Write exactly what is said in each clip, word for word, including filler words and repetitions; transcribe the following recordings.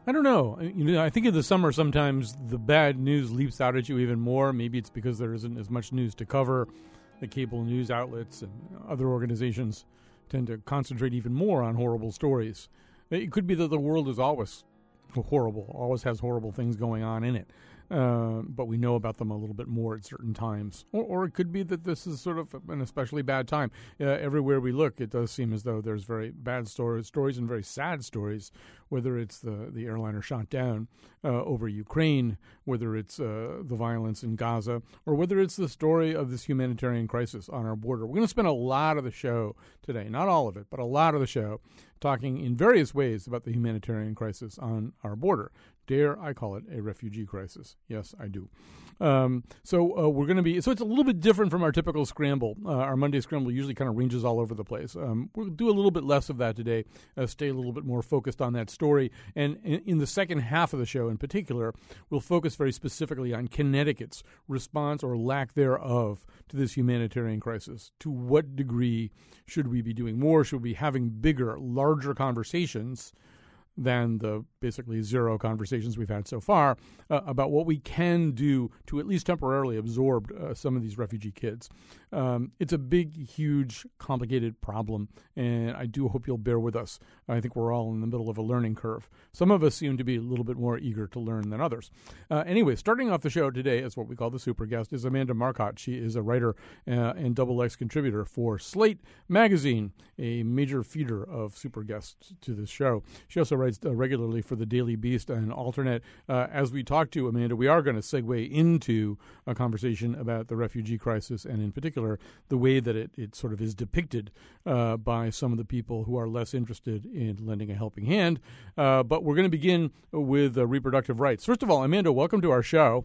I don't know. You know, I think in the summer sometimes the bad news leaps out at you even more. Maybe it's because there isn't as much news to cover. The cable news outlets and other organizations tend to concentrate even more on horrible stories. It could be that the world is always horrible, always has horrible things going on in it. Uh, but we know about them a little bit more at certain times. Or, or it could be that this is sort of an especially bad time. Uh, everywhere we look, it does seem as though there's very bad stories, stories and very sad stories, whether it's the, the airliner shot down uh, over Ukraine, whether it's uh, the violence in Gaza, or whether it's the story of this humanitarian crisis on our border. We're going to spend a lot of the show today, not all of it, but a lot of the show, talking in various ways about the humanitarian crisis on our border. Dare I call it a refugee crisis? Yes, I do. Um, so uh, we're going to be, so it's a little bit different from our typical scramble. Uh, our Monday scramble usually kind of ranges all over the place. Um, we'll do a little bit less of that today, uh, stay a little bit more focused on that story. And in, in the second half of the show in particular, we'll focus very specifically on Connecticut's response or lack thereof to this humanitarian crisis. To what degree should we be doing more? Should we be having bigger, larger conversations than the basically zero conversations we've had so far uh, about what we can do to at least temporarily absorb uh, some of these refugee kids. Um, it's a big, huge, complicated problem, and I do hope you'll bear with us. I think we're all in the middle of a learning curve. Some of us seem to be a little bit more eager to learn than others. Uh, anyway, starting off the show today as what we call the super guest is Amanda Marcotte. She is a writer uh, and Double X contributor for Slate Magazine, a major feeder of super guests to this show. She also writes uh, regularly for the Daily Beast and Alternate. Uh, as we talk to Amanda, we are going to segue into a conversation about the refugee crisis and in particular the way that it, it sort of is depicted uh, by some of the people who are less interested in lending a helping hand. Uh, but we're going to begin with uh, reproductive rights. First of all, Amanda, welcome to our show.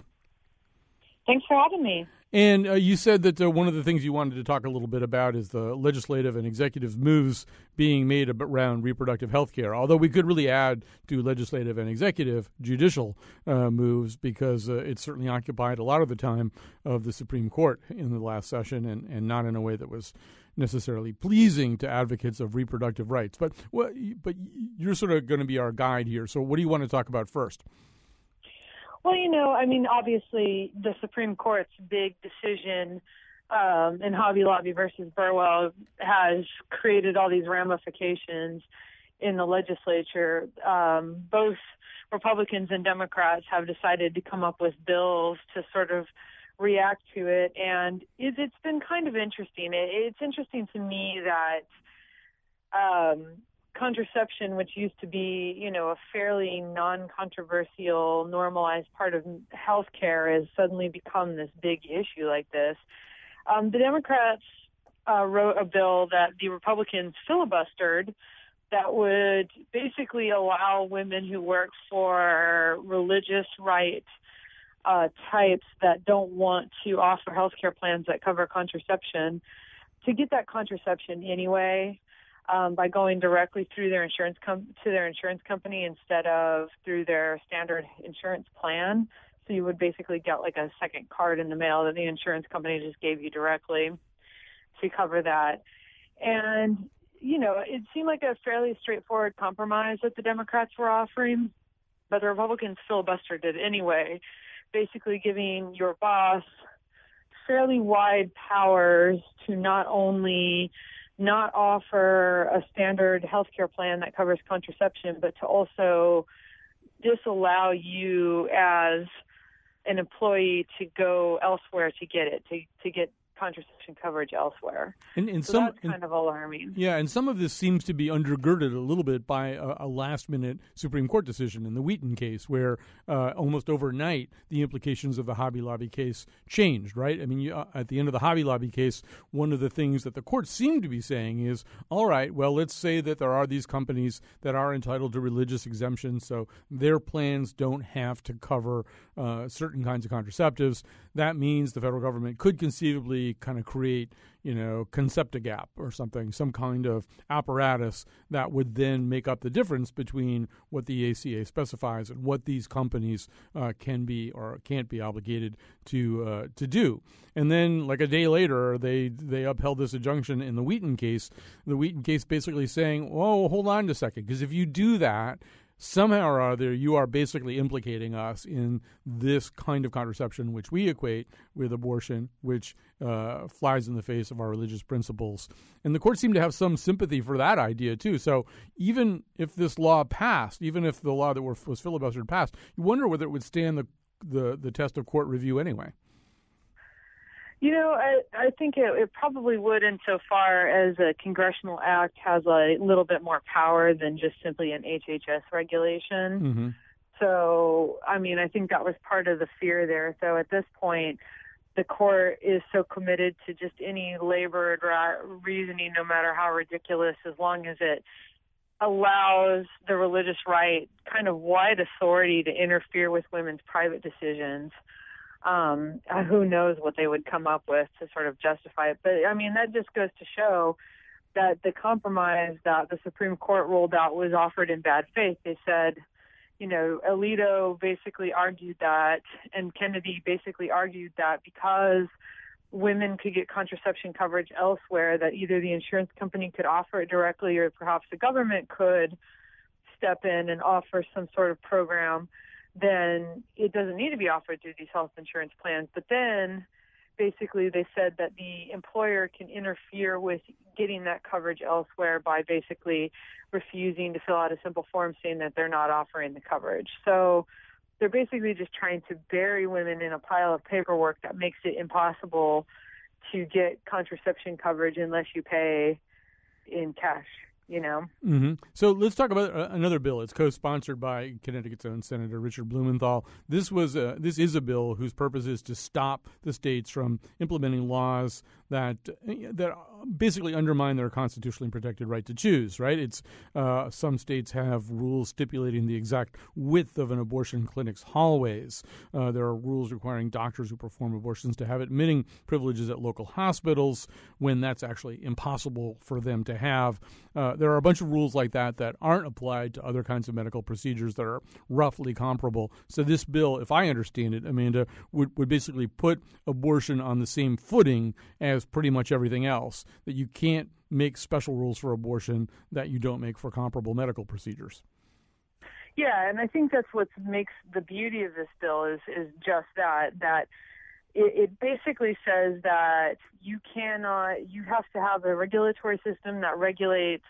Thanks for having me. And uh, you said that uh, one of the things you wanted to talk a little bit about is the legislative and executive moves being made around reproductive health care, although we could really add to legislative and executive judicial uh, moves because uh, it certainly occupied a lot of the time of the Supreme Court in the last session and, and not in a way that was necessarily pleasing to advocates of reproductive rights. But, well, but you're sort of going to be our guide here. So what do you want to talk about first? Well, you know, I mean, obviously the Supreme Court's big decision um, in Hobby Lobby versus Burwell has created all these ramifications in the legislature. Um, both Republicans and Democrats have decided to come up with bills to sort of react to it, and it, it's been kind of interesting. It, it's interesting to me that um, contraception, which used to be, you know, a fairly non-controversial, normalized part of healthcare, has suddenly become this big issue like this. Um, the Democrats uh, wrote a bill that the Republicans filibustered that would basically allow women who work for religious right uh, types that don't want to offer healthcare plans that cover contraception to get that contraception anyway. Um, by going directly through their insurance com- to their insurance company instead of through their standard insurance plan. So you would basically get like a second card in the mail that the insurance company just gave you directly to cover that. And, you know, it seemed like a fairly straightforward compromise that the Democrats were offering, but the Republicans filibustered it anyway, basically giving your boss fairly wide powers to not only not offer a standard healthcare plan that covers contraception, but to also disallow you as an employee to go elsewhere to get it, to, to get contraception coverage elsewhere. And, and so some, that's kind and, of alarming. Yeah, and some of this seems to be undergirded a little bit by a, a last-minute Supreme Court decision in the Wheaton case, where uh, almost overnight the implications of the Hobby Lobby case changed, right? I mean, you, uh, at the end of the Hobby Lobby case, one of the things that the court seemed to be saying is, all right, well, let's say that there are these companies that are entitled to religious exemptions, so their plans don't have to cover uh, certain kinds of contraceptives. That means the federal government could conceivably kind of create, you know, Concepta-Gap or something, some kind of apparatus that would then make up the difference between what the A C A specifies and what these companies uh, can be or can't be obligated to uh, to do. And then, like a day later, they they upheld this injunction in the Wheaton case. The Wheaton case basically saying, "Whoa, hold on a second, because if you do that, somehow or other you are basically implicating us in this kind of contraception, which we equate with abortion, which uh, flies in the face of our religious principles. And the courts seem to have some sympathy for that idea, too. So even if this law passed, even if the law that was filibustered passed, you wonder whether it would stand the the, the test of court review anyway. You know, I, I think it, it probably would insofar as a congressional act has a little bit more power than just simply an H H S regulation. Mm-hmm. So, I mean, I think that was part of the fear there. So at this point, the court is so committed to just any labored ra- reasoning, no matter how ridiculous, as long as it allows the religious right kind of wide authority to interfere with women's private decisions. Um, who knows what they would come up with to sort of justify it. But, I mean, that just goes to show that the compromise that the Supreme Court rolled out was offered in bad faith. They said, you know, Alito basically argued that, and Kennedy basically argued that because women could get contraception coverage elsewhere, that either the insurance company could offer it directly or perhaps the government could step in and offer some sort of program, then it doesn't need to be offered through these health insurance plans. But then basically they said that the employer can interfere with getting that coverage elsewhere by basically refusing to fill out a simple form saying that they're not offering the coverage. So they're basically just trying to bury women in a pile of paperwork that makes it impossible to get contraception coverage unless you pay in cash. You know. Mm-hmm. So let's talk about uh, another bill. It's co-sponsored by Connecticut's own Senator Richard Blumenthal. This was a, this is a bill whose purpose is to stop the states from implementing laws that that basically undermine their constitutionally protected right to choose. Right? It's uh, some states have rules stipulating the exact width of an abortion clinic's hallways. Uh, there are rules requiring doctors who perform abortions to have admitting privileges at local hospitals when that's actually impossible for them to have. Uh, there are a bunch of rules like that that aren't applied to other kinds of medical procedures that are roughly comparable. So this bill, if I understand it, Amanda, would, would basically put abortion on the same footing as pretty much everything else, that you can't make special rules for abortion that you don't make for comparable medical procedures. Yeah, and I think that's what makes the beauty of this bill is is just that, that it, it basically says that you cannot, you have to have a regulatory system that regulates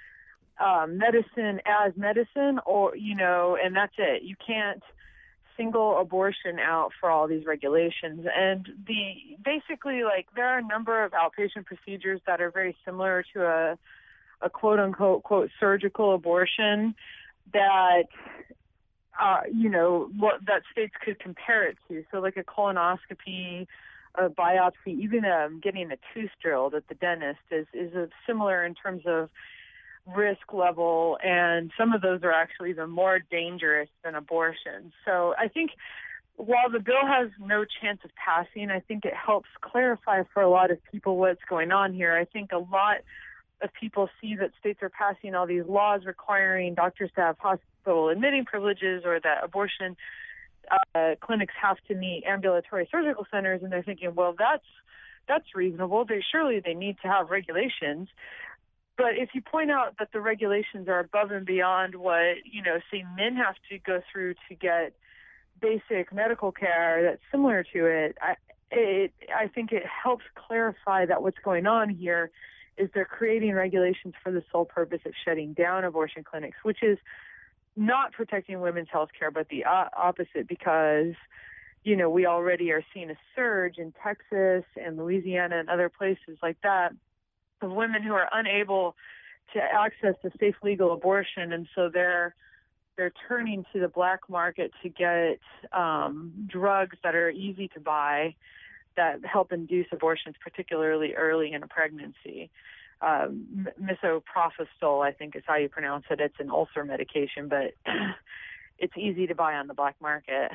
um, medicine as medicine, or, you know, and that's it. You can't single abortion out for all these regulations. And the basically, like, there are a number of outpatient procedures that are very similar to a, a quote unquote quote surgical abortion that uh, you know what that states could compare it to. So like a colonoscopy, a biopsy, even um, getting a tooth drilled at the dentist is is a similar in terms of risk level, and some of those are actually even more dangerous than abortion. So I think while the bill has no chance of passing, I think it helps clarify for a lot of people what's going on here. I think a lot of people see that states are passing all these laws requiring doctors to have hospital admitting privileges, or that abortion uh, clinics have to meet ambulatory surgical centers, and they're thinking, well, that's that's reasonable. They surely they need to have regulations. But if you point out that the regulations are above and beyond what, you know, say men have to go through to get basic medical care that's similar to it, I, it, I think it helps clarify that what's going on here is they're creating regulations for the sole purpose of shutting down abortion clinics, which is not protecting women's health care, but the uh, opposite, because, you know, we already are seeing a surge in Texas and Louisiana and other places like that of women who are unable to access a safe legal abortion, and so they're they're turning to the black market to get um, drugs that are easy to buy that help induce abortions, particularly early in a pregnancy. Um, misoprostol, I think is how you pronounce it. It's an ulcer medication, but it's easy to buy on the black market.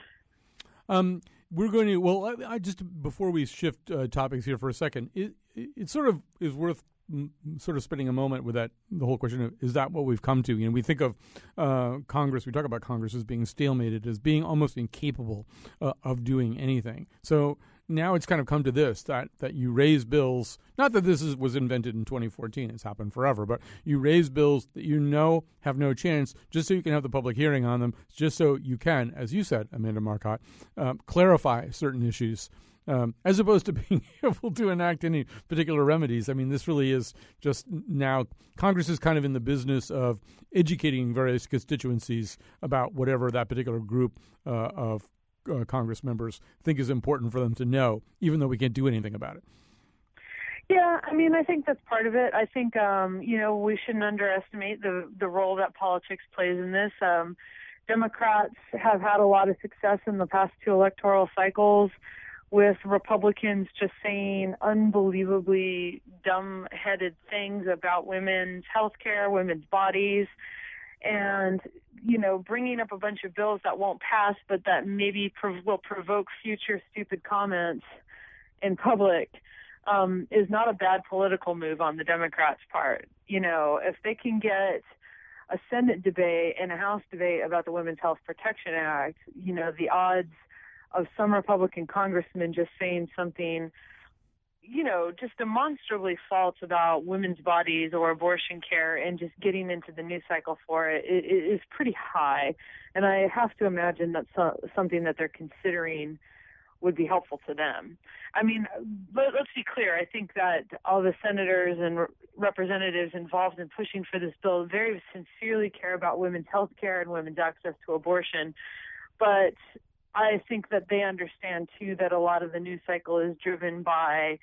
Um, we're going to, well, I, I just, before we shift uh, topics here for a second, it, it, it sort of is worth m- sort of spending a moment with that, the whole question of, is that what we've come to? You know, we think of uh, Congress, we talk about Congress as being stalemated, as being almost incapable uh, of doing anything. So now it's kind of come to this, that, that you raise bills, not that this is, was invented in twenty fourteen, it's happened forever, but you raise bills that you know have no chance just so you can have the public hearing on them, just so you can, as you said, Amanda Marcotte, um, clarify certain issues. Um, as opposed to being able to enact any particular remedies. I mean, this really is just now Congress is kind of in the business of educating various constituencies about whatever that particular group uh, of uh, Congress members think is important for them to know, even though we can't do anything about it. Yeah, I mean, I think that's part of it. I think, um, you know, we shouldn't underestimate the, the role that politics plays in this. Um, Democrats have had a lot of success in the past two electoral cycles with Republicans just saying unbelievably dumb-headed things about women's health care, women's bodies, and, you know, bringing up a bunch of bills that won't pass but that maybe prov- will provoke future stupid comments in public um, is not a bad political move on the Democrats' part. You know, if they can get a Senate debate and a House debate about the Women's Health Protection Act, you know, the odds of some Republican congressmen just saying something, you know, just demonstrably false about women's bodies or abortion care and just getting into the news cycle for it, it, it is pretty high. And I have to imagine that's so, something that they're considering would be helpful to them. I mean, let, let's be clear. I think that all the senators and re- representatives involved in pushing for this bill very sincerely care about women's health care and women's access to abortion. But I think that they understand, too, that a lot of the news cycle is driven by,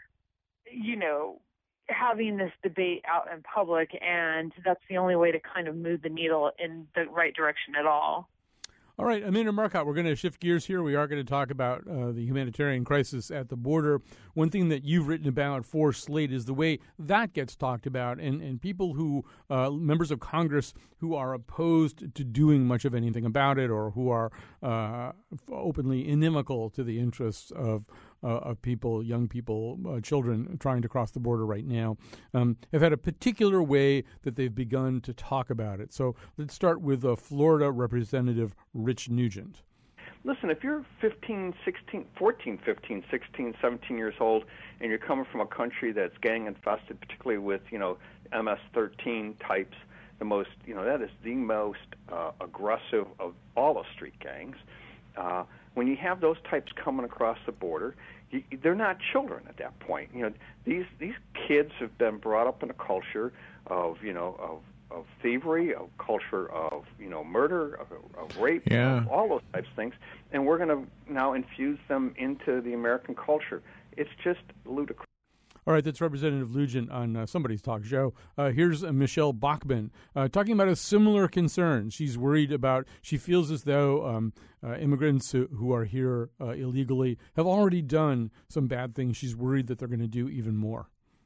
you know, having this debate out in public, and that's the only way to kind of move the needle in the right direction at all. All right, Amanda Marcotte, we're going to shift gears here. We are going to talk about uh, the humanitarian crisis at the border. One thing that you've written about for Slate is the way that gets talked about, and, and people who, uh, members of Congress who are opposed to doing much of anything about it or who are uh, openly inimical to the interests of Uh, of people, young people, uh, children trying to cross the border right now, um, have had a particular way that they've begun to talk about it. So let's start with uh, Florida Representative Rich Nugent. Listen, if you're fifteen, sixteen, fourteen, fifteen, sixteen, seventeen years old and you're coming from a country that's gang infested, particularly with, you know, M S thirteen types, the most, you know, that is the most uh, aggressive of all the street gangs. Uh, when you have those types coming across the border, you, they're not children at that point. You know, these these kids have been brought up in a culture of, you know, of of thievery, of culture of, you know, murder, of, of rape, yeah. of all those types of things, and we're going to now infuse them into the American culture. It's just ludicrous. All right, that's Representative Nugent on uh, somebody's talk show. Uh, here's uh, Michelle Bachmann uh, talking about a similar concern. She's worried about, she feels as though um, uh, immigrants who, who are here uh, illegally have already done some bad things. She's worried that they're going to do even more.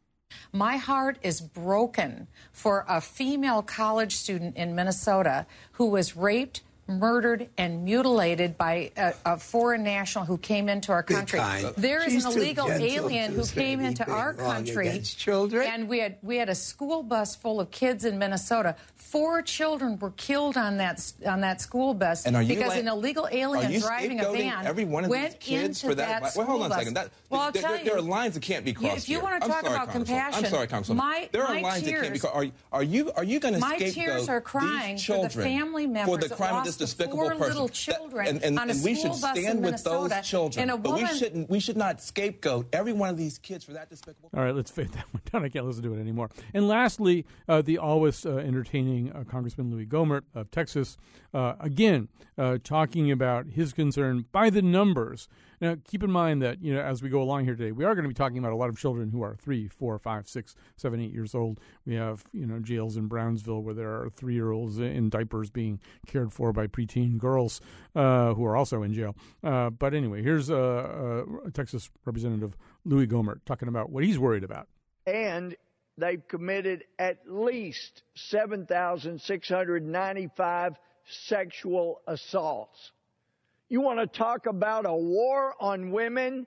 My heart is broken for a female college student in Minnesota who was raped, murdered, and mutilated by a, a foreign national who came into our country. There is She's an illegal alien who came into our country, children. and we had we had a school bus full of kids in Minnesota. Four children were killed on that on that school bus and are you because like, an illegal alien driving a van every one of went these kids into for that. that well, hold on bus. a second. That, well, I'll there, tell there, you, there are lines that can't be crossed. if you here. want to I'm talk sorry, about compassion, I'm sorry, Councilwoman. My, there are my lines tears, that can't be crossed. Are, are you are you going to scapegoat my tears are crying these children for the family members for the crime that of this lost despicable four person? little children that, and and, on a and we school should bus in stand with Minnesota, those children. and a but woman, we shouldn't. We should not scapegoat every one of these kids for that despicable. All right, let's fade that one down. I can't listen to it anymore. And lastly, uh, the always uh, entertaining uh, Congressman Louis Gohmert of Texas, uh, again uh, talking about his concern by the numbers. Now, keep in mind that, you know, as we go along here today, we are going to be talking about a lot of children who are three, four, five, six, seven, eight years old. We have, you know, jails in Brownsville where there are three-year-olds in diapers being cared for by preteen girls uh, who are also in jail. Uh, but anyway, here's uh, uh, Texas Representative Louis Gohmert talking about what he's worried about. And they've committed at least seven thousand six hundred ninety-five sexual assaults. You want to talk about a war on women?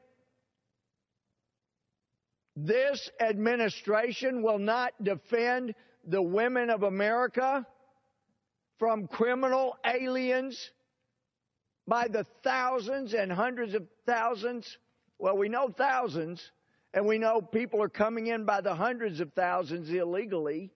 This administration will not defend the women of America from criminal aliens by the thousands and hundreds of thousands Well, we know thousands, and we know people are coming in by the hundreds of thousands illegally.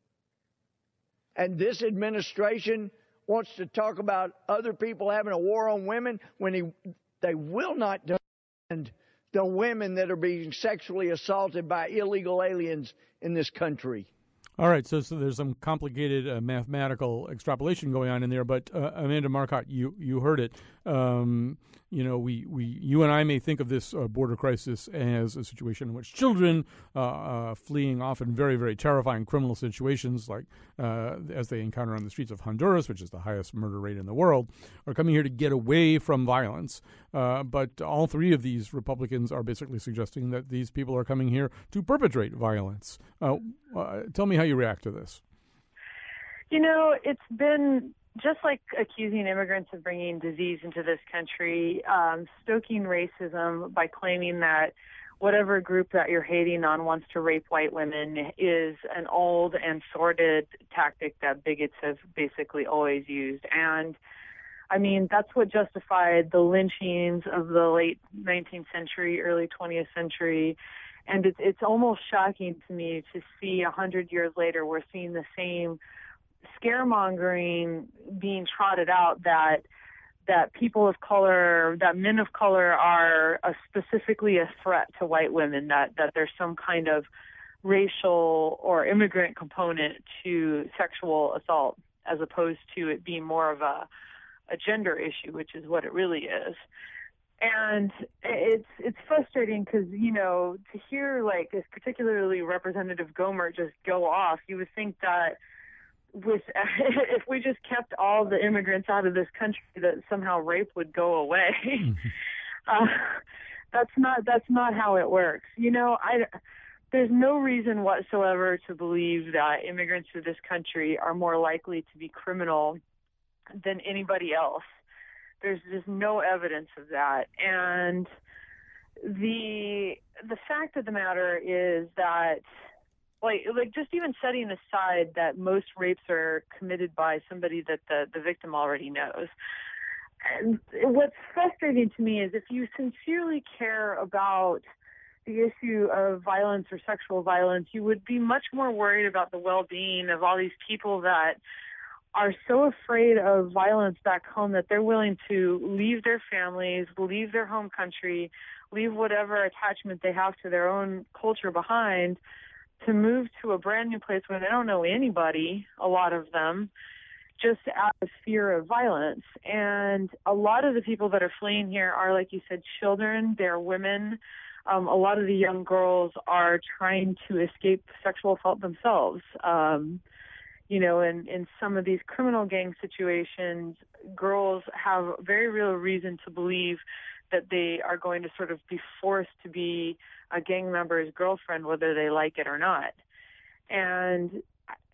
And this administration wants to talk about other people having a war on women when he, they will not defend the women that are being sexually assaulted by illegal aliens in this country. All right, so so there's some complicated uh, mathematical extrapolation going on in there, but uh, Amanda Marcotte, you you heard it. Um, you know, we, we you and I may think of this uh, border crisis as a situation in which children uh, uh, fleeing often very very terrifying criminal situations, like uh, as they encounter on the streets of Honduras, which is the highest murder rate in the world, are coming here to get away from violence. Uh, but all three of these Republicans are basically suggesting that these people are coming here to perpetrate violence. Uh, uh, tell me how you react to this. You know, it's been just like accusing immigrants of bringing disease into this country, um, stoking racism by claiming that whatever group that you're hating on wants to rape white women is an old and sordid tactic that bigots have basically always used. And I mean, that's what justified the lynchings of the late nineteenth century, early twentieth century. And it's, it's almost shocking to me to see a hundred years later, we're seeing the same scaremongering being trotted out that that people of color, that men of color are a, specifically a threat to white women, that, that there's some kind of racial or immigrant component to sexual assault, as opposed to it being more of a, a gender issue, which is what it really is. And it's it's frustrating because, you know, to hear, like, this particularly Representative Gohmert just go off, you would think that with if we just kept all the immigrants out of this country, that somehow rape would go away. uh, that's not that's not how it works. You know, I there's no reason whatsoever to believe that immigrants to this country are more likely to be criminal than anybody else. There's just no evidence of that. And the the fact of the matter is that, like, like just even setting aside that most rapes are committed by somebody that the, the victim already knows. And what's frustrating to me is if you sincerely care about the issue of violence or sexual violence, you would be much more worried about the well-being of all these people that are so afraid of violence back home that they're willing to leave their families, leave their home country, leave whatever attachment they have to their own culture behind to move to a brand new place where they don't know anybody, a lot of them, just out of fear of violence. And a lot of the people that are fleeing here are, like you said, children, they're women. Um, a lot of the young girls are trying to escape sexual assault themselves. Um, You know, in, in some of these criminal gang situations, girls have very real reason to believe that they are going to sort of be forced to be a gang member's girlfriend, whether they like it or not. And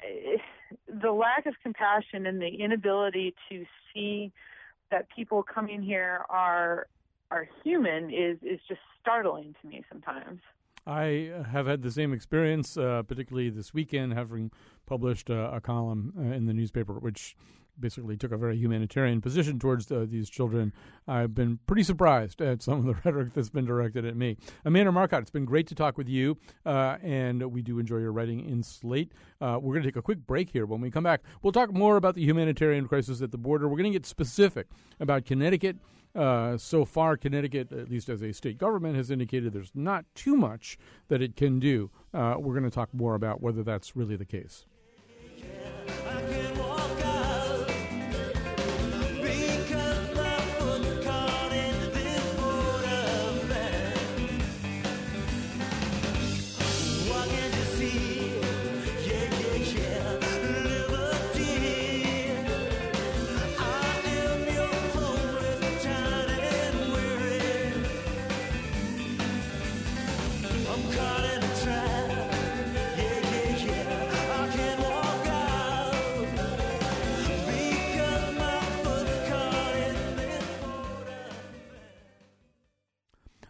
the lack of compassion and the inability to see that people coming here are are human is, is just startling to me sometimes. I have had the same experience, uh, particularly this weekend, having published uh, a column uh, in the newspaper, which basically took a very humanitarian position towards uh, these children. I've been pretty surprised at some of the rhetoric that's been directed at me. Amanda Marcotte, it's been great to talk with you, uh, and we do enjoy your writing in Slate. Uh, we're going to take a quick break here. When we come back, we'll talk more about the humanitarian crisis at the border. We're going to get specific about Connecticut. Uh, so far, Connecticut, at least as a state government, has indicated there's not too much that it can do. Uh, we're going to talk more about whether that's really the case. I'm caught in a trap. Yeah, yeah, yeah. I can't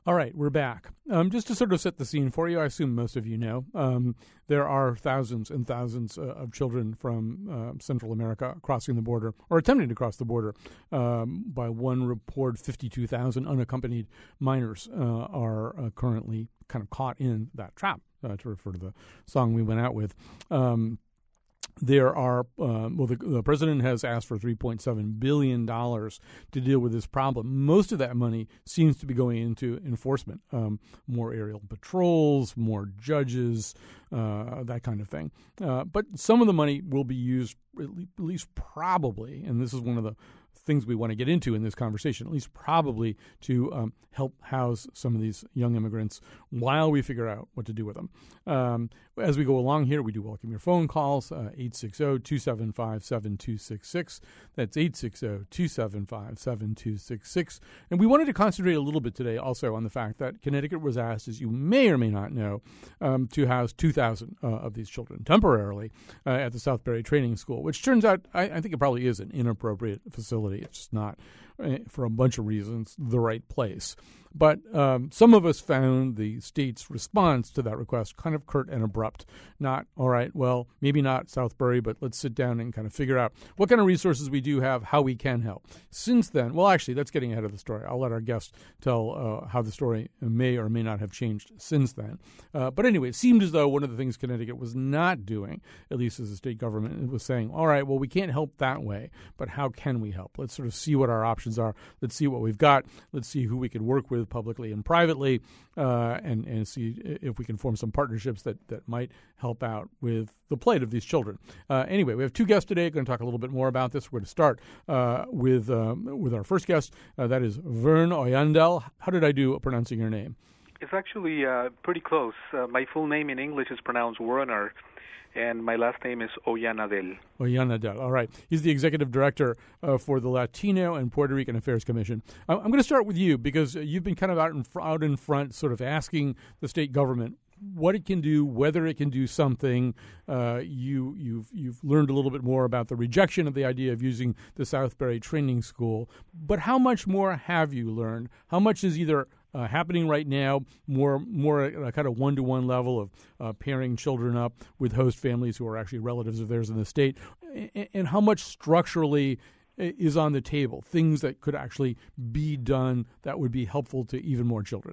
All right, we're back. Um, just to sort of set the scene for you, I assume most of you know, um, there are thousands and thousands uh, of children from uh, Central America crossing the border, or attempting to cross the border. Um, by one report, fifty-two thousand unaccompanied minors uh, are uh, currently kind of caught in that trap, uh, to refer to the song we went out with. Um There are, uh, well, the, the president has asked for three point seven billion dollars to deal with this problem. Most of that money seems to be going into enforcement, um, more aerial patrols, more judges, uh, that kind of thing. Uh, but some of the money will be used, at least probably, and this is one of the things we want to get into in this conversation, at least probably to um, help house some of these young immigrants while we figure out what to do with them. Um, as we go along here, we do welcome your phone calls, uh, eight six zero, two seven five, seven two six six. That's eight six zero, two seven five, seven two six six. And we wanted to concentrate a little bit today also on the fact that Connecticut was asked, as you may or may not know, um, to house two thousand uh, of these children temporarily uh, at the Southbury Training School, which turns out, I, I think it probably is an inappropriate facility. It's just not, uh, for a bunch of reasons, the right place. But um, some of us found the state's response to that request kind of curt and abrupt. Not, all right, well, maybe not Southbury, but let's sit down and kind of figure out what kind of resources we do have, how we can help. Since then, well, actually, that's getting ahead of the story. I'll let our guest tell uh, how the story may or may not have changed since then. Uh, but anyway, it seemed as though one of the things Connecticut was not doing, at least as a state government, it was saying, all right, well, we can't help that way, but how can we help? Let's sort of see what our options are. Let's see what we've got. Let's see who we can work with publicly and privately, uh, and, and see if we can form some partnerships that, that might help out with the plight of these children. Uh, anyway, we have two guests today. We're going to talk a little bit more about this. We're going to start uh, with um, with our first guest. Uh, that is Vern Oyandel. How did I do pronouncing your name? It's actually uh, pretty close. Uh, my full name in English is pronounced Werner, and my last name is Oyanadel. Oyanadel, all right. He's the executive director uh, for the Latino and Puerto Rican Affairs Commission. I'm going to start with you because you've been kind of out in, out in front sort of asking the state government what it can do, whether it can do something. Uh, you, you've you've learned a little bit more about the rejection of the idea of using the Southbury Training School. But how much more have you learned? How much is either uh, happening right now, more more at a kind of one-to-one level of uh, pairing children up with host families who are actually relatives of theirs in the state, and, and how much structurally is on the table, things that could actually be done that would be helpful to even more children?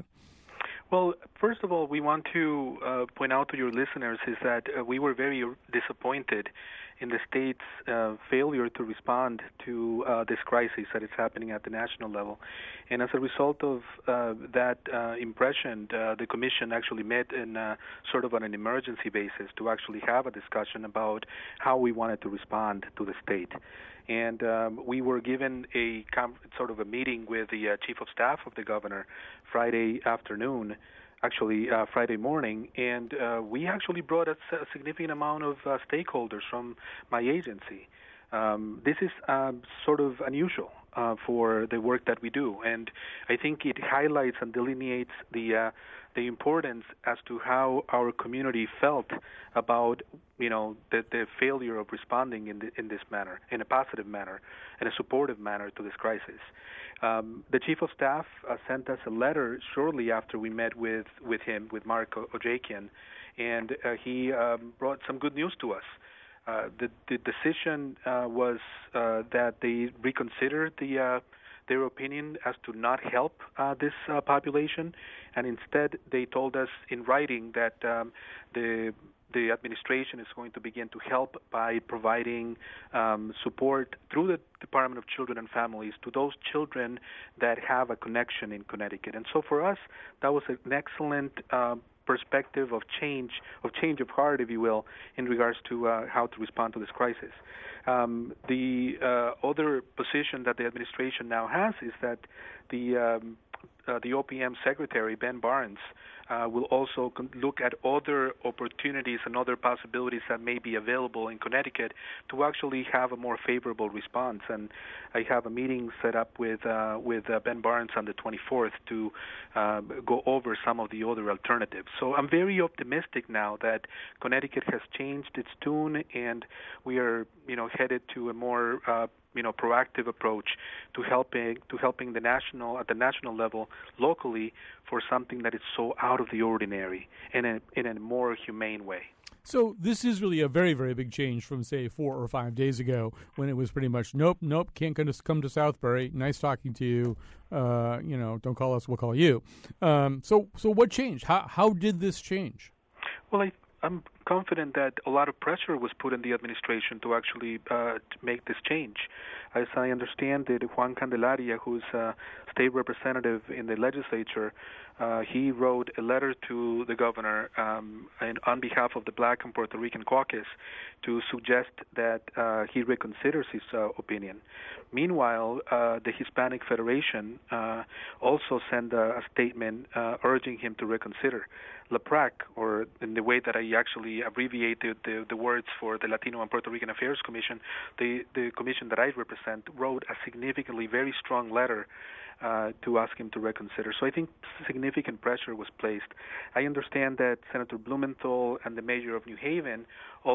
Well, first of all, we want to uh, point out to your listeners is that uh, we were very disappointed in the state's uh, failure to respond to uh, this crisis that is happening at the national level. And as a result of uh, that uh, impression, uh, the commission actually met in uh, sort of on an emergency basis to actually have a discussion about how we wanted to respond to the state. And um, we were given a com- sort of a meeting with the uh, chief of staff of the governor Friday afternoon, actually uh, Friday morning, and uh, we actually brought a, a significant amount of uh, stakeholders from my agency. Um, this is um, sort of unusual uh, for the work that we do, and I think it highlights and delineates the uh, the importance as to how our community felt about, you know, the, the failure of responding in the, in this manner, in a positive manner, in a supportive manner to this crisis. Um, the chief of staff uh, sent us a letter shortly after we met with, with him, with Mark Ojakian, and uh, he um, brought some good news to us. Uh, the, the decision uh, was uh, that they reconsidered the uh, their opinion as to not help uh, this uh, population, and instead they told us in writing that um, the the administration is going to begin to help by providing um, support through the Department of Children and Families to those children that have a connection in Connecticut. And so for us, that was an excellent uh, perspective of change, of change of heart, if you will, in regards to uh, how to respond to this crisis. Um, the uh, other position that the administration now has is that the um, uh, the O P M Secretary, Ben Barnes, uh, will also con- look at other opportunities and other possibilities that may be available in Connecticut to actually have a more favorable response. And I have a meeting set up with uh, with uh, Ben Barnes on the twenty-fourth to uh, go over some of the other alternatives. So I'm very optimistic now that Connecticut has changed its tune, and we are, you know, headed to a more uh, you know, proactive approach to helping to helping the national at the national level, locally, for something that is so out of the ordinary in a in a more humane way. So this is really a very, very big change from, say, four or five days ago when it was pretty much, nope, nope, can't come to, come to Southbury. Nice talking to you. Uh, you know, don't call us, we'll call you. Um, so so what changed? How how did this change? Well, I, I'm confident that a lot of pressure was put on the administration to actually uh, to make this change. As I understand it, Juan Candelaria, who's a state representative in the legislature, uh, he wrote a letter to the governor um, and on behalf of the Black and Puerto Rican caucus to suggest that uh, he reconsiders his uh, opinion. Meanwhile, uh, the Hispanic Federation uh, also sent a, a statement uh, urging him to reconsider. LAPRAC, or in the way that I actually abbreviated the, the words for the Latino and Puerto Rican Affairs Commission, the, the commission that I represent wrote a significantly very strong letter uh, to ask him to reconsider. So I think significant pressure was placed. I understand that Senator Blumenthal and the mayor of New Haven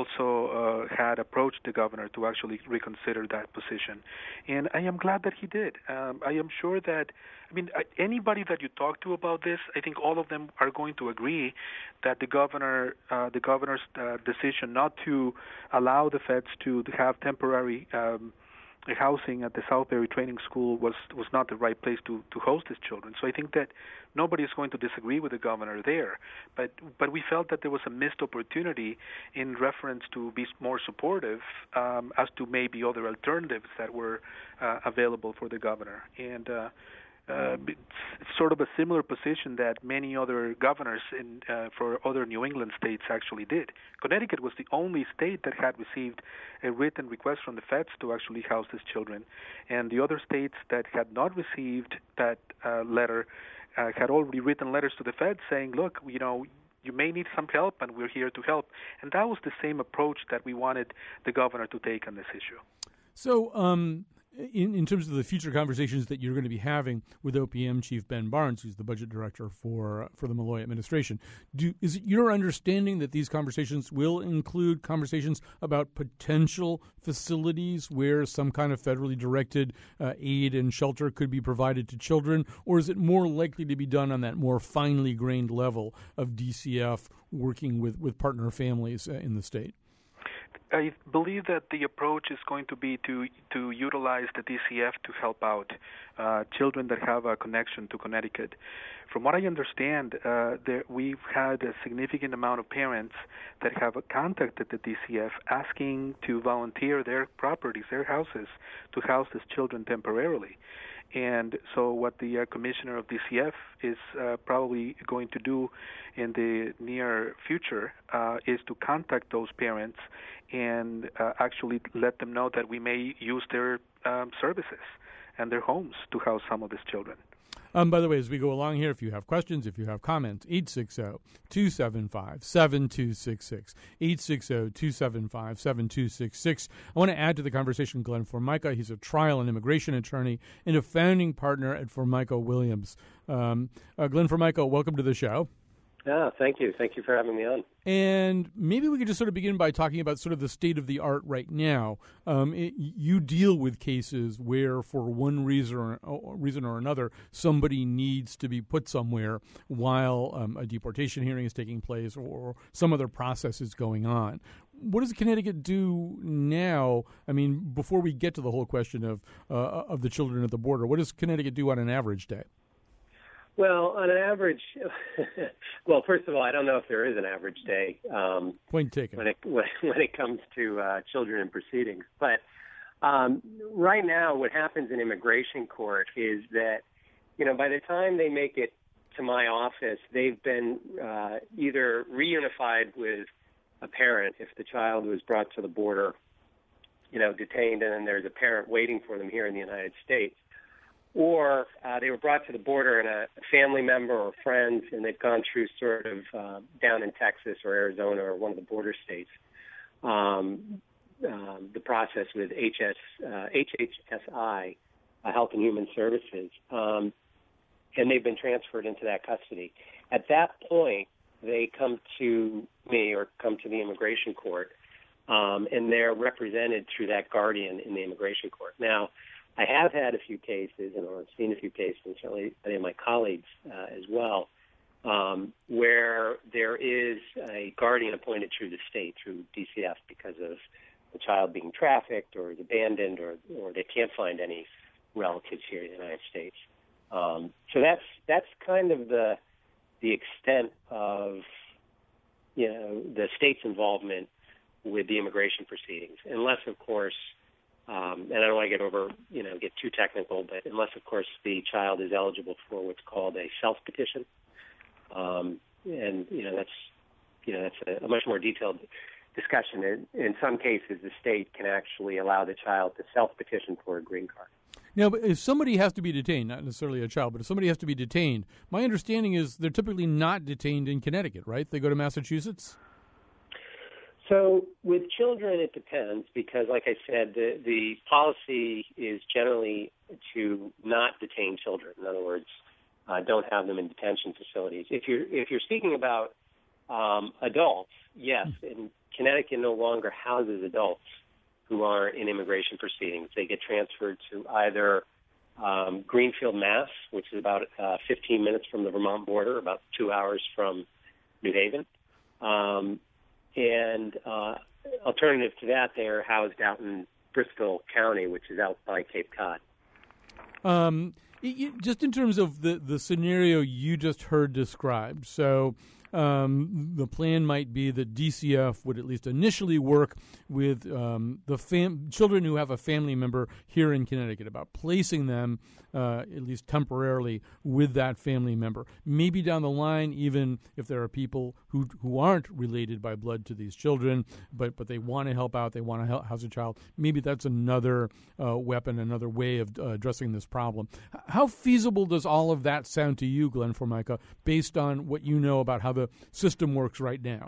also uh, had approached the governor to actually reconsider that position. And I am glad that he did. Um, I am sure that, I mean, anybody that you talk to about this, I think all of them are going to agree that the governor, uh, the governor's uh, decision not to allow the feds to have temporary um, housing at the Southbury Training School was was not the right place to, to host his children. So I think that nobody is going to disagree with the governor there. But but we felt that there was a missed opportunity in reference to be more supportive um, as to maybe other alternatives that were uh, available for the governor. And uh, uh, it's sort of a similar position that many other governors in uh, for other New England states actually did. Connecticut was the only state that had received a written request from the feds to actually house these children, and the other states that had not received that uh, letter uh, had already written letters to the feds saying, look, you know, you may need some help, and we're here to help. And that was the same approach that we wanted the governor to take on this issue. So, um, in, in terms of the future conversations that you're going to be having with O P M Chief Ben Barnes, who's the budget director for for the Malloy administration, do, is it your understanding that these conversations will include conversations about potential facilities where some kind of federally directed uh, aid and shelter could be provided to children, or is it more likely to be done on that more finely grained level of D C F working with, with partner families uh, in the state? I believe that the approach is going to be to to utilize the D C F to help out uh, children that have a connection to Connecticut. From what I understand, uh, there, we've had a significant amount of parents that have contacted the D C F asking to volunteer their properties, their houses, to house these children temporarily. And so what the uh, commissioner of D C F is uh, probably going to do in the near future uh, is to contact those parents and uh, actually let them know that we may use their um, services and their homes to house some of these children. Um, by the way, as we go along here, if you have questions, if you have comments, eight six zero, two seven five, seven two six six, eight six zero, two seven five, seven two six six. I want to add to the conversation Glenn Formica. He's a trial and immigration attorney and a founding partner at Formica Williams. Um, uh, Glenn Formica, welcome to the show. Yeah, thank you. Thank you for having me on. And maybe we could just sort of begin by talking about sort of the state of the art right now. Um, it, you deal with cases where, for one reason or, reason or another, somebody needs to be put somewhere while um, a deportation hearing is taking place or some other process is going on. What does Connecticut do now? I mean, before we get to the whole question of uh, of the children at the border, what does Connecticut do on an average day? Well, on an average, well, first of all, I don't know if there is an average day. Um, Point taken. When it when, when it comes to uh, children in proceedings, but um, right now, what happens in immigration court is that, you know, by the time they make it to my office, they've been uh, either reunified with a parent if the child was brought to the border, you know, detained, and then there's a parent waiting for them here in the United States. Or uh, they were brought to the border and a family member or friends, and they've gone through sort of uh, down in Texas or Arizona or one of the border states, um, uh, the process with H S, uh, H H S I, uh, Health and Human Services, um, and they've been transferred into that custody. At that point, they come to me or come to the immigration court, um, and they're represented through that guardian in the immigration court. Now, I have had a few cases, and I've seen a few cases, and certainly many of my colleagues uh, as well, um, where there is a guardian appointed through the state, through D C F, because of the child being trafficked or is abandoned, or, or they can't find any relatives here in the United States. Um, so that's that's kind of the the extent of you know the state's involvement with the immigration proceedings, unless of course, um, and I don't want to get over you know get too technical, but unless of course the child is eligible for what's called a self petition, um, and you know that's you know that's a, a much more detailed discussion. In, in some cases, the state can actually allow the child to self petition for a green card. Now, but if somebody has to be detained, not necessarily a child, but if somebody has to be detained, my understanding is they're typically not detained in Connecticut, right? They go to Massachusetts? So with children, it depends because, like I said, the, the policy is generally to not detain children. In other words, uh, don't have them in detention facilities. If you're if you're speaking about um, adults, yes, and Connecticut no longer houses adults who are in immigration proceedings. They get transferred to either um, Greenfield, Mass, which is about uh, fifteen minutes from the Vermont border, about two hours from New Haven. Um, and uh, alternative to that, they are housed out in Bristol County, which is out by Cape Cod. Um, it, just in terms of the, the scenario you just heard described, so Um, the plan might be that D C F would at least initially work with um, the fam- children who have a family member here in Connecticut about placing them, uh, at least temporarily, with that family member. Maybe down the line, even if there are people who who aren't related by blood to these children, but, but they want to help out, they want to help house a child, maybe that's another uh, weapon, another way of uh, addressing this problem. How feasible does all of that sound to you, Glenn Formica, based on what you know about how the system works right now?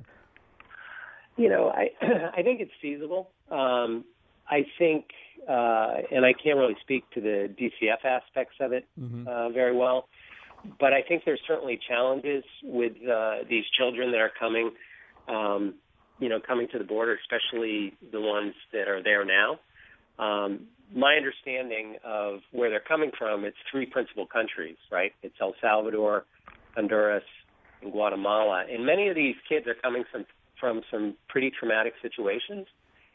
You know, I I think it's feasible. Um, I think, uh, and I can't really speak to the D C F aspects of it mm-hmm. uh, very well, but I think there's certainly challenges with uh, these children that are coming, um, you know, coming to the border, especially the ones that are there now. Um, my understanding of where they're coming from, it's three principal countries, right? It's El Salvador, Honduras, in Guatemala, and many of these kids are coming from from some pretty traumatic situations.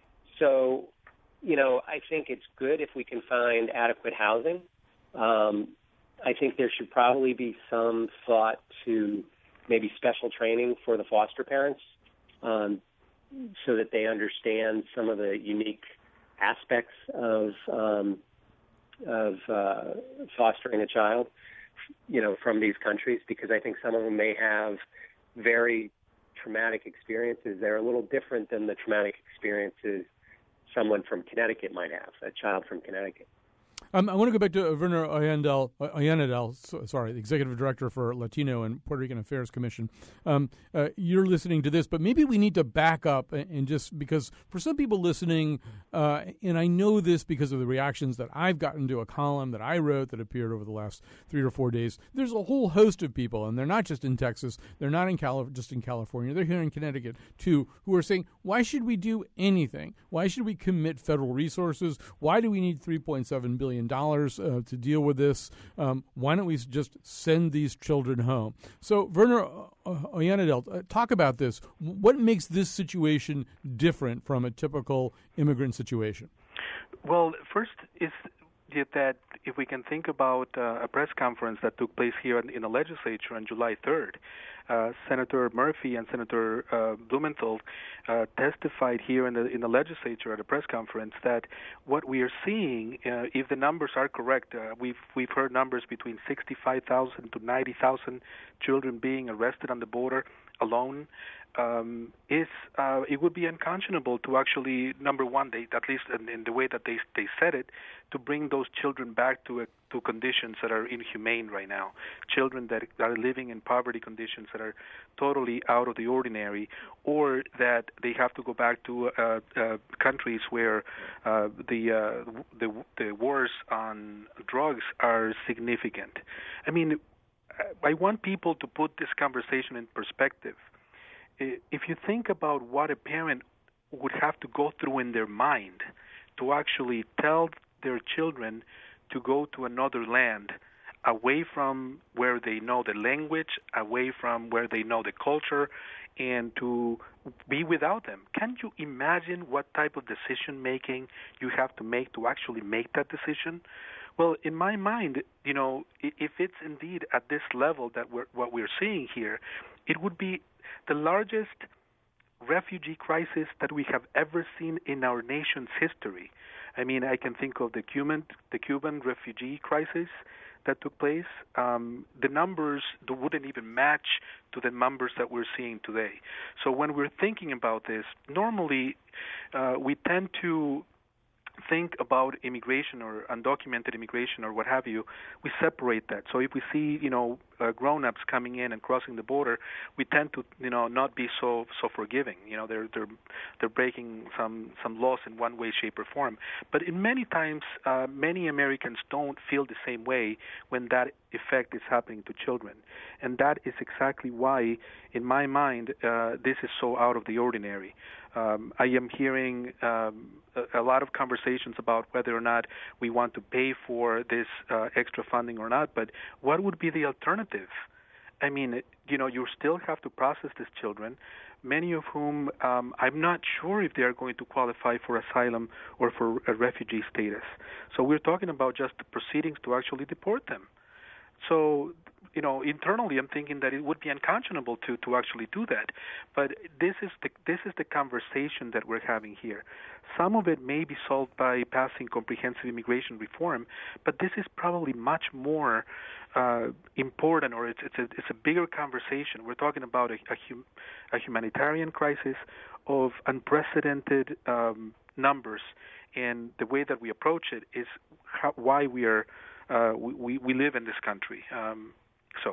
So, you know, I think it's good if we can find adequate housing. Um, I think there should probably be some thought to maybe special training for the foster parents, um, so that they understand some of the unique aspects of um, of uh, fostering a child, you know, from these countries, because I think some of them may have very traumatic experiences. They're a little different than the traumatic experiences someone from Connecticut might have, a child from Connecticut. Um, I want to go back to Werner Ollendal, Ollendal, so, sorry, the Executive Director for Latino and Puerto Rican Affairs Commission. Um, uh, you're listening to this, but maybe we need to back up and, and just because for some people listening, uh, and I know this because of the reactions that I've gotten to a column that I wrote that appeared over the last three or four days, there's a whole host of people, and they're not just in Texas, they're not in Cali- just in California, they're here in Connecticut too, who are saying, why should we do anything? Why should we commit federal resources? Why do we need three point seven billion dollars uh, to deal with this? Um, why don't we just send these children home? So, Werner Ollendal, uh, talk about this. What makes this situation different from a typical immigrant situation? Well, first is that if we can think about uh, a press conference that took place here in, in the legislature on July third, uh, Senator Murphy and Senator uh, Blumenthal uh, testified here in the in the legislature at a press conference that what we are seeing, uh, if the numbers are correct, uh, we've we've heard numbers between sixty-five thousand to ninety thousand children being arrested on the border alone. Um, is uh, it would be unconscionable to actually, number one, they, at least in, in the way that they they said it, to bring those children back to a, to conditions that are inhumane right now, children that are living in poverty conditions that are totally out of the ordinary, or that they have to go back to uh, uh, countries where uh, the, uh, the the wars on drugs are significant. I mean, I want people to put this conversation in perspective. If you think about what a parent would have to go through in their mind to actually tell their children to go to another land, away from where they know the language, away from where they know the culture, and to be without them. Can you imagine what type of decision making you have to make to actually make that decision? Well, in my mind, you know, if it's indeed at this level that we're, what we're seeing here, it would be the largest refugee crisis that we have ever seen in our nation's history. I mean, I can think of the Cuban, the Cuban refugee crisis that took place. Um, the numbers wouldn't even match to the numbers that we're seeing today. So when we're thinking about this, normally uh, we tend to think about immigration or undocumented immigration or what have you, we separate that. So if we see, you know, uh, grown-ups coming in and crossing the border, we tend to, you know, not be so so forgiving. You know, they're they're they're breaking some some laws in one way, shape, or form. But in many times, uh, many Americans don't feel the same way when that effect is happening to children, and that is exactly why, in my mind, uh, this is so out of the ordinary. Um, I am hearing um, a, a lot of conversations about whether or not we want to pay for this uh, extra funding or not, but what would be the alternative? I mean, you know, you still have to process these children, many of whom um, I'm not sure if they are going to qualify for asylum or for a refugee status. So we're talking about just the proceedings to actually deport them. So, you know, internally, I'm thinking that it would be unconscionable to, to actually do that. But this is the this is the conversation that we're having here. Some of it may be solved by passing comprehensive immigration reform, but this is probably much more uh, important, or it's it's a, it's a bigger conversation. We're talking about a, a, hum, a humanitarian crisis of unprecedented um, numbers, and the way that we approach it is how, why we are. Uh, we, we live in this country. Um, so,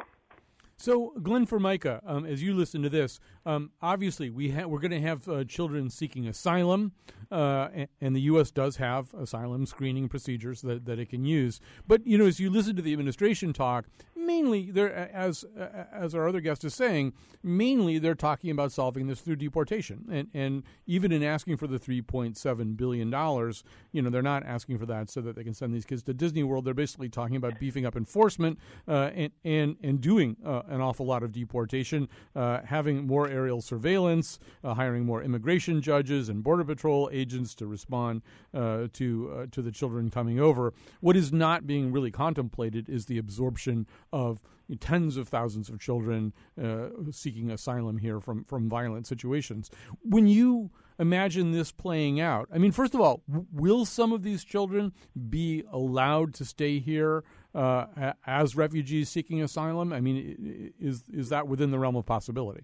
so Glenn Formica, um, as you listen to this, um, obviously we ha- we're going to have uh, children seeking asylum, uh, and, and the U S does have asylum screening procedures that, that it can use. But, you know, as you listen to the administration talk, mainly, they're, as as our other guest is saying, mainly they're talking about solving this through deportation. And, and even in asking for the three point seven billion dollars, you know, they're not asking for that so that they can send these kids to Disney World. They're basically talking about beefing up enforcement uh, and, and, and doing uh, an awful lot of deportation, uh, having more aerial surveillance, uh, hiring more immigration judges and Border Patrol agents to respond uh, to uh, to the children coming over. What is not being really contemplated is the absorption of tens of thousands of children uh, seeking asylum here from, from violent situations. When you imagine this playing out, I mean, first of all, w- will some of these children be allowed to stay here uh, as refugees seeking asylum? I mean, is is that within the realm of possibility?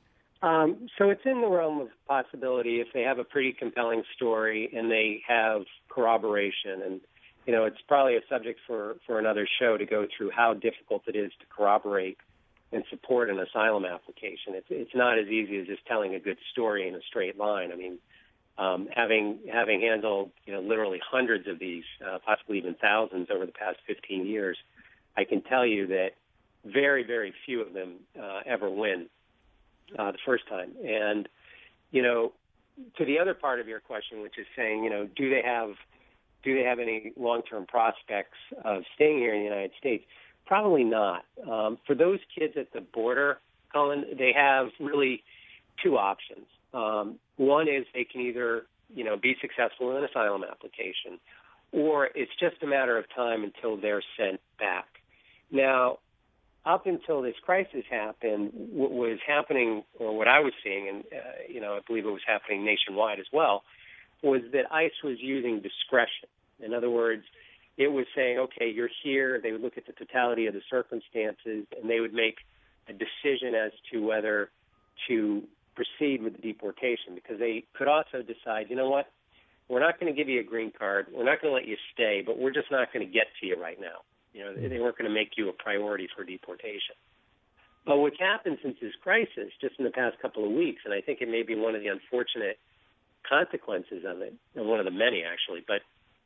Um, so it's in the realm of possibility if they have a pretty compelling story and they have corroboration. And, you know, it's probably a subject for, for another show to go through how difficult it is to corroborate and support an asylum application. It's it's not as easy as just telling a good story in a straight line. I mean, um, having having handled, you know, literally hundreds of these, uh, possibly even thousands over the past fifteen years, I can tell you that very, very few of them uh, ever win uh, the first time. And, you know, to the other part of your question, which is saying, you know, do they have do they have any long-term prospects of staying here in the United States? Probably not. Um, for those kids at the border, Colin, they have really two options. Um, one is they can either, you know, be successful in an asylum application, or it's just a matter of time until they're sent back. Now, up until this crisis happened, what was happening, or what I was seeing, and, uh, you know, I believe it was happening nationwide as well, was that ICE was using discretion. In other words, it was saying, okay, you're here. They would look at the totality of the circumstances, and they would make a decision as to whether to proceed with the deportation, because they could also decide, you know what, we're not going to give you a green card. We're not going to let you stay, but we're just not going to get to you right now. You know, they weren't going to make you a priority for deportation. But what's happened since this crisis, just in the past couple of weeks, and I think it may be one of the unfortunate consequences of it, and one of the many actually, but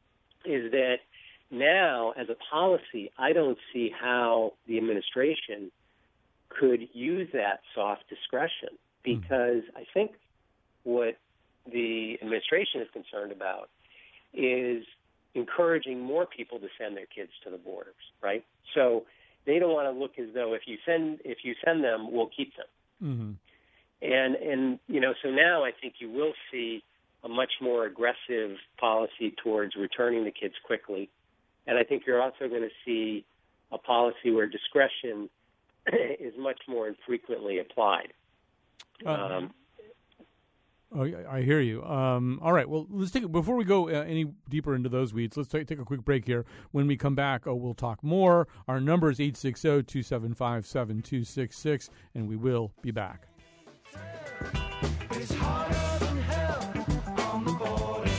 is that now, as a policy, I don't see how the administration could use that soft discretion, because I think what the administration is concerned about is encouraging more people to send their kids to the borders, right? So they don't want to look as though if you send if you send them, we'll keep them. Mm-hmm. And and you know, so now I think you will see a much more aggressive policy towards returning the kids quickly, and I think you're also going to see a policy where discretion is much more infrequently applied. Uh, um, oh, I hear you. Um, all right. Well, let's take before we go uh, any deeper into those weeds. Let's take, take a quick break here. When we come back, oh, we'll talk more. Our number is eight six zero, two seven five, seven two six six, and we will be back. It's harder than hell on the border.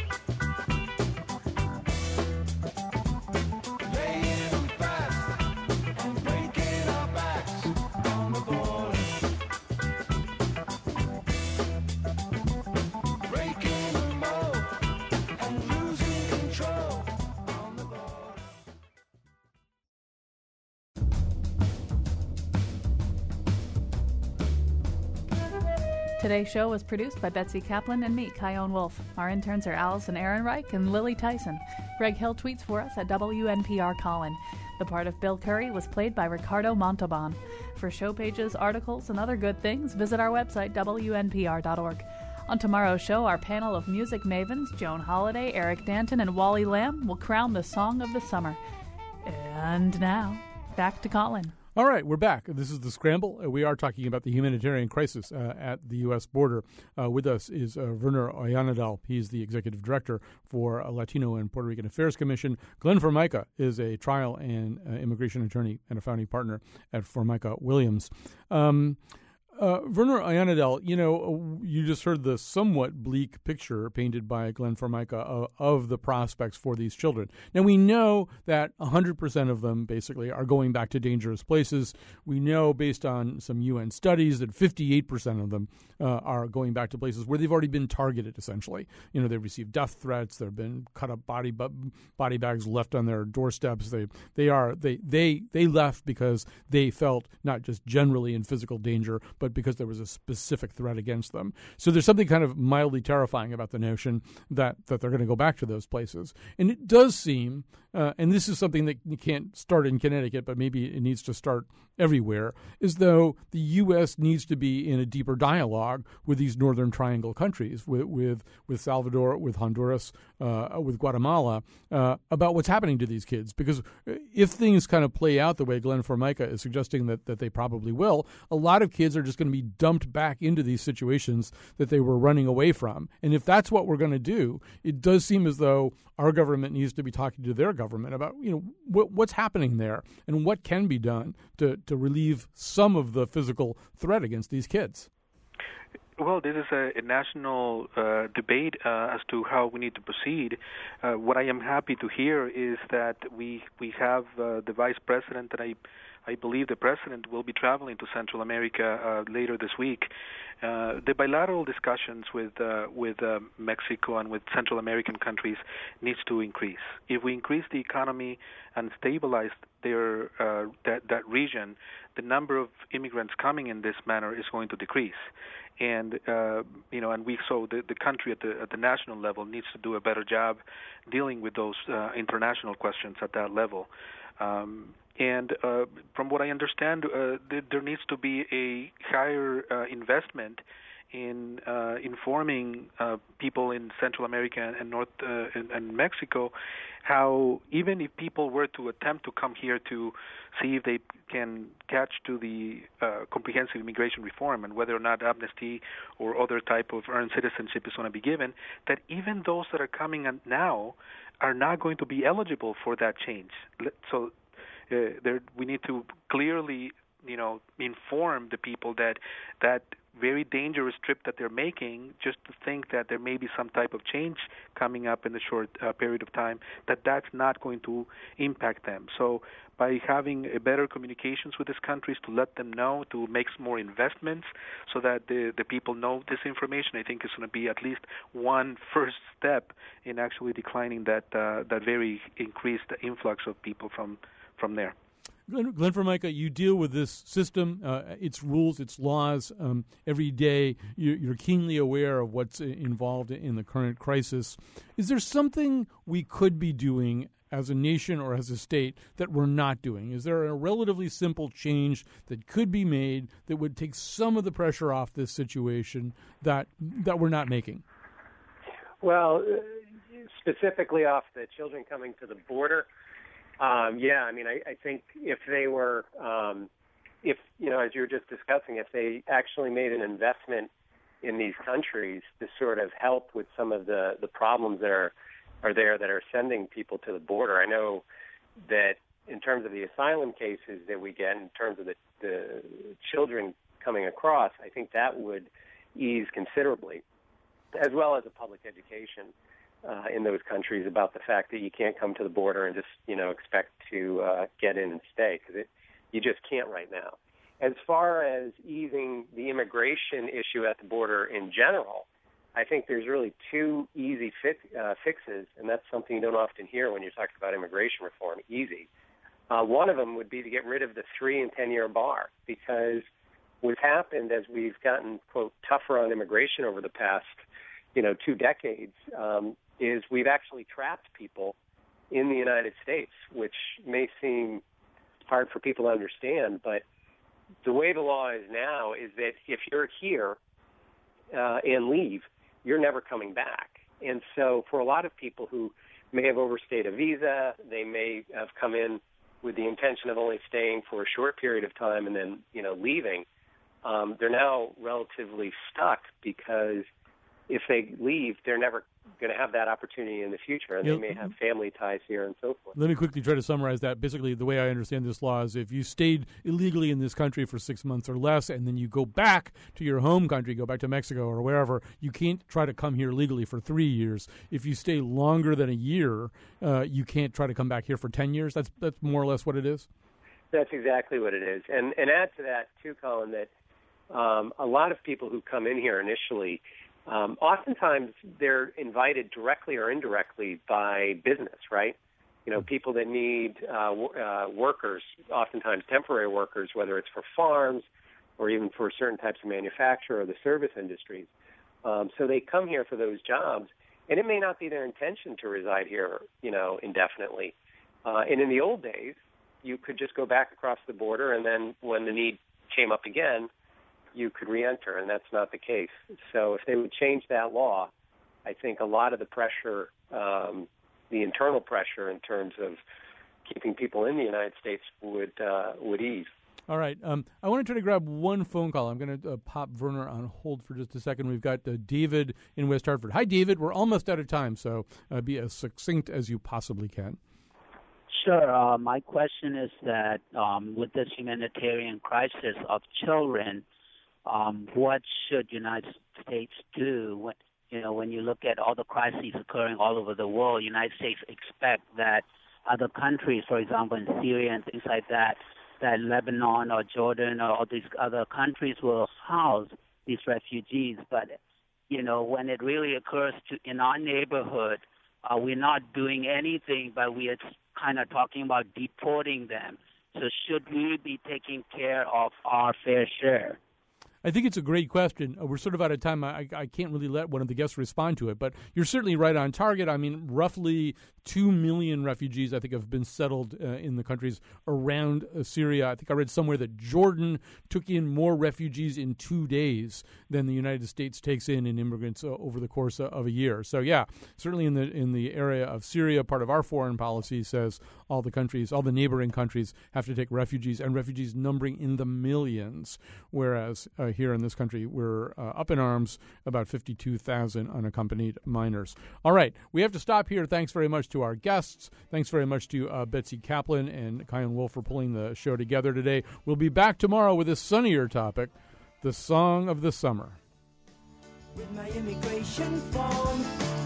Laying them fast and breaking our backs on the border. Breaking the mold and losing control on the border. Today's show was produced by Betsy Kaplan and me, Kyone Wolf. Our interns are Allison Ehrenreich and Lily Tyson. Greg Hill tweets for us at W N P R Colin. The part of Bill Curry was played by Ricardo Montalban. For show pages, articles, and other good things, visit our website, W N P R dot org. On tomorrow's show, our panel of music mavens, Joan Holiday, Eric Danton, and Wally Lamb, will crown the Song of the Summer. And now, back to Colin. All right, we're back. This is The Scramble. Uh, we are talking about the humanitarian crisis uh, at the U S border. Uh, with us is uh, Werner Oyanedel. He's the executive director for uh, Latino and Puerto Rican Affairs Commission. Glenn Formica is a trial and uh, immigration attorney and a founding partner at Formica Williams. Um, Uh, Werner Oyanedel, you know, you just heard the somewhat bleak picture painted by Glenn Formica of, of the prospects for these children. Now, we know that one hundred percent of them basically are going back to dangerous places. We know, based on some U N studies, that fifty-eight percent of them uh, are going back to places where they've already been targeted, essentially. You know, they've received death threats. There have been cut-up body body bags left on their doorsteps. They they are they they they left because they felt not just generally in physical danger, but because there was a specific threat against them. So there's something kind of mildly terrifying about the notion that, that they're going to go back to those places. And it does seem, uh, and this is something that you can't start in Connecticut, but maybe it needs to start everywhere, as though the U S needs to be in a deeper dialogue with these Northern Triangle countries, with with, with Salvador, with Honduras, uh, with Guatemala, uh, about what's happening to these kids. Because if things kind of play out the way Glenn Formica is suggesting that, that they probably will, a lot of kids are just going to be dumped back into these situations that they were running away from. And if that's what we're going to do, it does seem as though our government needs to be talking to their government about, you know, what, what's happening there and what can be done to, to relieve some of the physical threat against these kids. Well, this is a, a national uh, debate uh, as to how we need to proceed. Uh, what I am happy to hear is that we we have uh, the vice president, and I I believe the president will be traveling to Central America uh, later this week. Uh, the bilateral discussions with uh, with uh, Mexico and with Central American countries needs to increase. If we increase the economy and stabilize their uh, that that region, the number of immigrants coming in this manner is going to decrease. And uh, you know, and we so the, the country at the at the national level needs to do a better job dealing with those uh, international questions at that level. Um, and uh, from what I understand, uh, there, there needs to be a higher uh, investment in uh, informing uh, people in Central America and North uh, and, and Mexico how even if people were to attempt to come here to see if they can catch to the uh, comprehensive immigration reform and whether or not amnesty or other type of earned citizenship is going to be given, that even those that are coming in now are not going to be eligible for that change. So uh, there, we need to clearly, you know, inform the people that that very dangerous trip that they're making, just to think that there may be some type of change coming up in the short uh, period of time, that that's not going to impact them. So by having a better communications with these countries to let them know, to make some more investments so that the, the people know this information, I think is going to be at least one first step in actually declining that uh, that very increased influx of people from, from there. Glenn, Glenn Formica, you deal with this system, uh, its rules, its laws um, every day. You're, you're keenly aware of what's involved in the current crisis. Is there something we could be doing as a nation or as a state that we're not doing? Is there a relatively simple change that could be made that would take some of the pressure off this situation that that we're not making? Well, specifically off the children coming to the border, um, yeah, I mean, I, I think if they were, um, if, you know, as you were just discussing, if they actually made an investment in these countries to sort of help with some of the, the problems that are are there that are sending people to the border. I know that in terms of the asylum cases that we get, in terms of the, the children coming across, I think that would ease considerably, as well as a public education uh, in those countries about the fact that you can't come to the border and just, you know, expect to uh, get in and stay, because it you just can't right now. As far as easing the immigration issue at the border in general, I think there's really two easy fix, uh, fixes, and that's something you don't often hear when you're talking about immigration reform, easy. Uh, one of them would be to get rid of the three- and ten-year bar, because what's happened as we've gotten, quote, tougher on immigration over the past, you know, two decades, um, is we've actually trapped people in the United States, which may seem hard for people to understand, but the way the law is now is that if you're here uh, and leave, you're never coming back. And so for a lot of people who may have overstayed a visa, they may have come in with the intention of only staying for a short period of time and then, you know, leaving, um, they're now relatively stuck, because if they leave, they're never going to have that opportunity in the future, and yeah. they may have family ties here and so forth. Let me quickly try to summarize that. Basically, the way I understand this law is if you stayed illegally in this country for six months or less, and then you go back to your home country, go back to Mexico or wherever, you can't try to come here legally for three years. If you stay longer than a year, uh, you can't try to come back here for ten years. That's that's more or less what it is? That's exactly what it is. And, and add to that, too, Colin, that um, a lot of people who come in here initially, Um, oftentimes they're invited directly or indirectly by business, right? You know, people that need uh, w- uh, workers, oftentimes temporary workers, whether it's for farms or even for certain types of manufacture or the service industries. Um, so they come here for those jobs, and it may not be their intention to reside here, you know, indefinitely. Uh, and in the old days, you could just go back across the border, and then when the need came up again, you could re-enter, and that's not the case. So if they would change that law, I think a lot of the pressure, um, the internal pressure in terms of keeping people in the United States would uh, would ease. All right. Um, I want to try to grab one phone call. I'm going to uh, pop Werner on hold for just a second. We've got uh, David in West Hartford. Hi, David. We're almost out of time, so uh, be as succinct as you possibly can. Sure. Uh, my question is that um, with this humanitarian crisis of children, Um, what should United States do when, you know, when you look at all the crises occurring all over the world? United States expect that other countries, for example, in Syria and things like that, that Lebanon or Jordan or all these other countries will house these refugees. But, you know, when it really occurs to in our neighborhood, uh, we're not doing anything, but we are kind of talking about deporting them. So should we be taking care of our fair share? I think it's a great question. Uh, we're sort of out of time. I, I can't really let one of the guests respond to it, but you're certainly right on target. I mean, roughly two million refugees, I think, have been settled uh, in the countries around uh, Syria. I think I read somewhere that Jordan took in more refugees in two days than the United States takes in in immigrants uh, over the course uh, of a year. So, yeah, certainly in the in the area of Syria, part of our foreign policy says all the countries, all the neighboring countries have to take refugees, and refugees numbering in the millions, whereas uh, here in this country, we're uh, up in arms about fifty-two thousand unaccompanied minors. All right, we have to stop here. Thanks very much to our guests. Thanks very much to uh, Betsy Kaplan and Kion Wolf for pulling the show together today. We'll be back tomorrow with a sunnier topic, the song of the summer. With my immigration form